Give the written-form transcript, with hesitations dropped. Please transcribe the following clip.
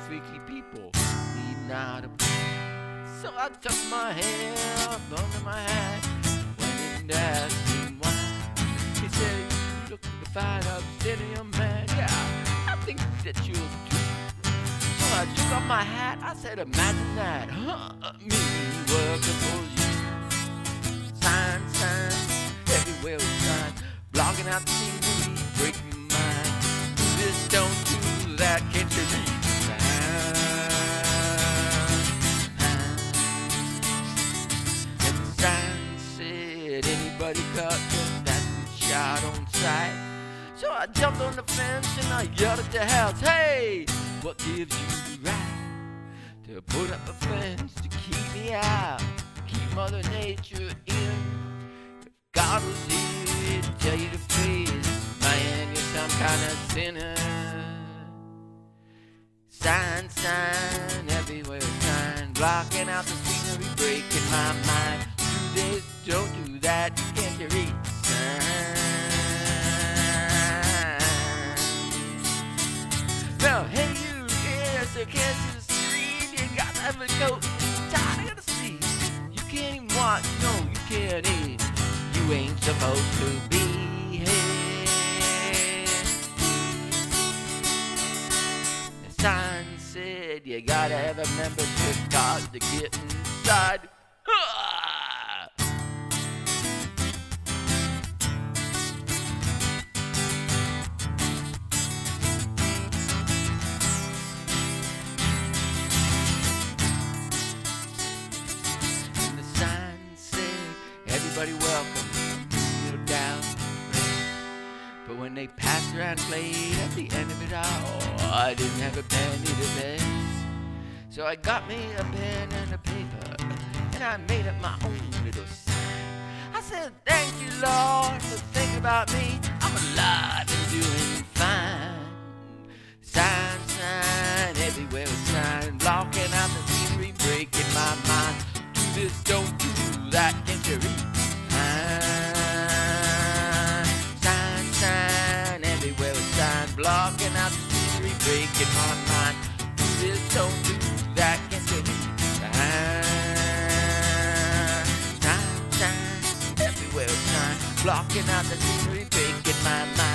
freaky people needing out of place. So I tucked my hair up under my hat, went in to ask him why. He said, "You look like a fine, upstanding man. Yeah, I think that you'll do." So I took off my hat. I said, "Imagine that, huh? Me working for you. Signs, everywhere with signs, blocking out the scenery, breaking my mind. Do this, don't do that, can't you read the signs?" And the sign said, "Anybody cut, that's shot on sight." So I jumped on the fence and I yelled at the house, "Hey, what gives you the right to put up a fence to keep me out, keep Mother Nature in? If God was here to tell you to face, man, you're some kind of sinner." Sign, everywhere sign, blocking out the scenery, breaking my mind. Do this, don't do that, can't you read the sign? Now, hey you, yes, I can't see the street. You got to have a coat, tired of the sleep. You can't even watch, no, you can't eat. You ain't supposed to be here. The sign said you gotta have a membership card to get inside. Everybody welcome, little down. But when they passed around and played at the end of it all, I didn't have a penny to pay. So I got me a pen and a paper, and I made up my own little sign. I said, "Thank you, Lord, for thinking about me. I'm alive and doing fine." Sign, everywhere a sign, blocking out the scenery, breaking my mind. Do this, don't do that, can't you read? Sign, everywhere a sign, blocking out the scenery, breaking my mind. Do this, don't do that, can't you read? Sign, everywhere a sign, blocking out the scenery, breaking my mind.